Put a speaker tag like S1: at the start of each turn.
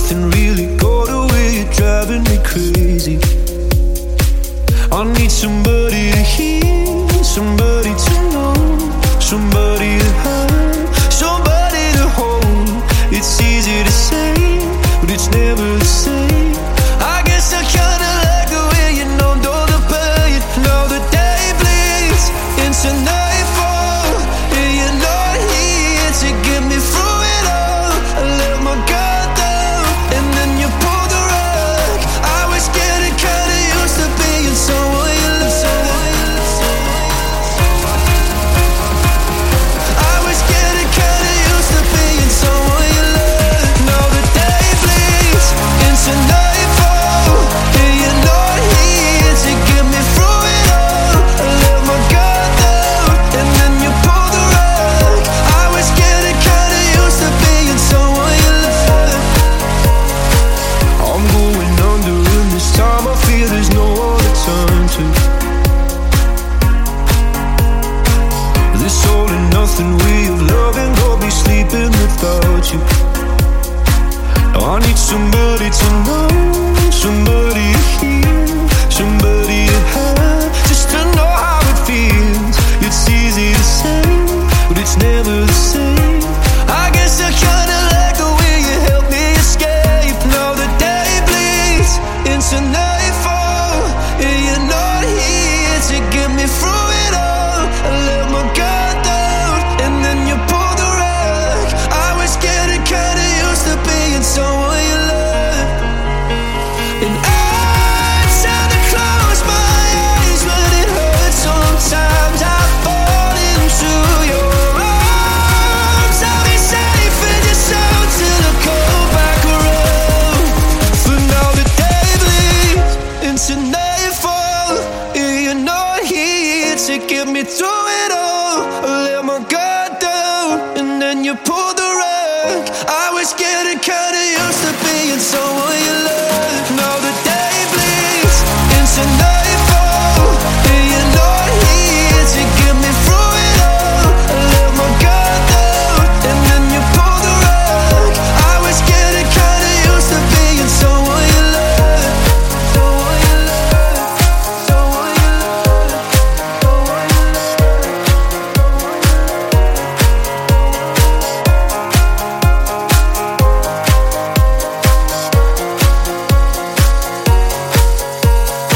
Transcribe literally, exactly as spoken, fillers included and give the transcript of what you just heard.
S1: nothing really got away. You're driving me crazy. I need somebody to hear, somebody to know, somebody to have, somebody to hold. It's easy to say, but it's never the same. I guess I kinda like the way you numbed all the pain. Now the day bleeds into nightfall, and you're not here to get me through it all. I let my guard down, and then you pulled the rug. I was getting kinda used to being someone you love. I was getting kinda used to being someone you love. Now the day bleeds into nightfall, and you're not here to get me through it all. I let my guard down, and then you pulled the rug. I was getting kinda used to being someone you love. I'm going under, and this time I feel there's no one to turn to. This all and nothing way of loving got me sleeping without you. I need somebody to know, somebody to hear, somebody to have, just to know how it feels. It's easy to say, but it's never the same. I guess I kinda like the way you help me escape. Now the day bleeds into nightfall, and you're not here to get me through it all. I let my guard down, and then you pulled the rug. I was getting kinda used to being someone you love. And I tend to close my eyes when it hurts. Sometimes I fall into your arms. I'll be safe in your soul till I come back around. For now the day bleeds into nightfall, and you're not here to get me through it all. I let my guard down, and then you pulled the rug. I was getting kinda used to being someone you love. Now